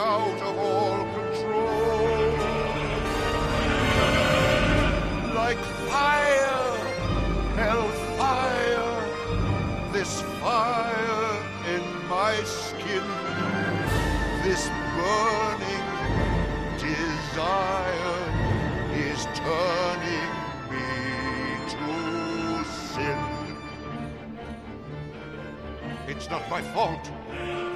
out of all control. Like fire, hellfire, this fire in my skin, this burning desire is turning me to sin. It's not my fault.